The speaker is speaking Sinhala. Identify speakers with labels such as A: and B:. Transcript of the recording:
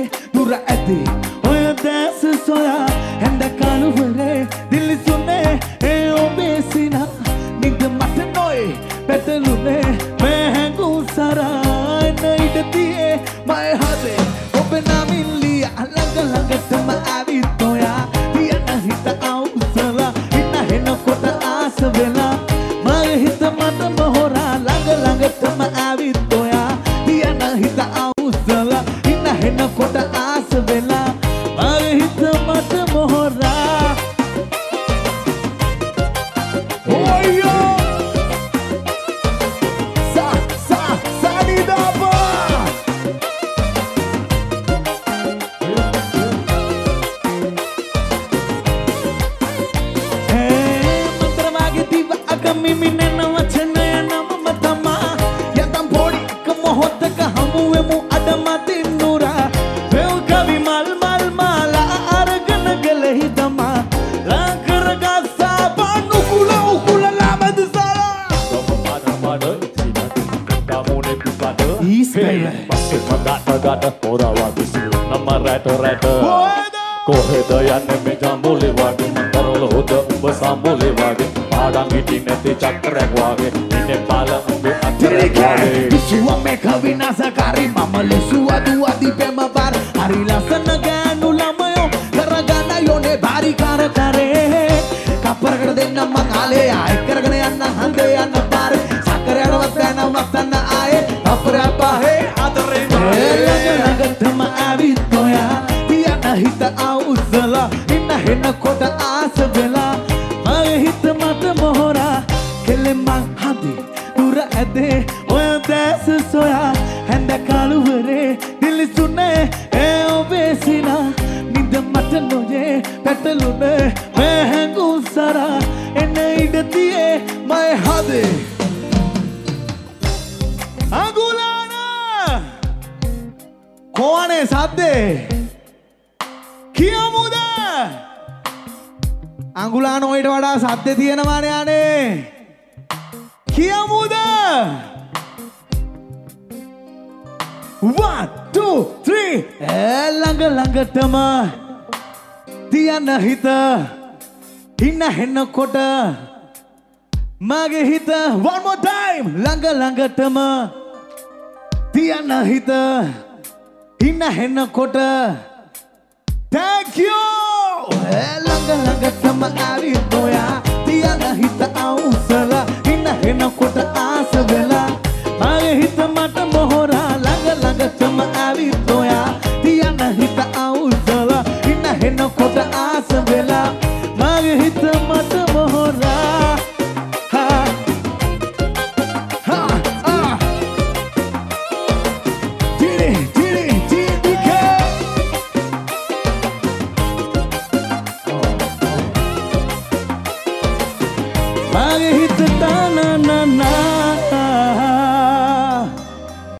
A: දුර ඇති ඔය දැස සොයා හැඳ කලුවරේ දිලි සුනේ ඒ ඔබේ සිනා නිද මට නොයි පැටලුනේ මේ හැඟුම් සරා නයිද තියේ මයි හදේ ඔබ නමින් ලියා ළඟ ළඟටම ඇවිත් ඔයා තියන හිත අවුසලා ඉන්න හෙනකොට ආස වෙලා මගේ හිත මට මොහොරා ළඟ ළඟටම ඇවිත් ඔයා තියන හිත අවුසලා ඉන්න හෙනකොට ආස වෙලා මගේ හිත මට මොහොරා ඔයෝ
B: කොහෙද යන්නේ මේ ජම්බුලේ වගේ මතරවල හොද ඔබ සම්බුලේ වගේ පාඩම් හිටින් නැති චක්‍රයක් වගේ ඉන්නේ බාල ඔබ අතරේ වගේ
A: විශ්ව මේක විනාශකාරී මම ලෙසු අදුවදි පෙම බාර හරි ලස්සන ගෑනු ළමයෝ කරගන්න යෝනේ බාරි කර කරේ කපරකට දෙන්න මං ආලේ ආයෙ කරගෙන යන්න හන්ද යන්න පාර සකරයටවත් යන වත්තන්න ආයෙ අපරා පහේ අතරේ ළඟටම ඇවිත් ඔයා හිත අවුස්සලා ඉන්න හෙනකොට ආස වෙලා මගේ හිත මට මොහොරා කෙලෙමන් හදේ දුර ඇදේ ඔය දැස සොයා හැඳ කලුවරේ දිලිසුනේ ඒ ඔබේ සිනා නිද මට නොයේ පැටලුනේ මේ හැඟුම් සරා එන ඉඩ තියේ මගේ හදේ අඟුලාන කොහොනේ සද්දේ කියමුද අඟුලාන ඔයිට වඩා සද්ද තියෙනවානේ අනේ කියමුද 1 2 3 ළඟ ළඟටම තියන හිත ඉන්න හෙනකොට මගේ හිත one more time ළඟ ළඟටම තියන හිත ඉන්න හෙනකොට Thank you! ළඟ ළඟටම ඇවිත් ඔයා තියන හිත අවුස්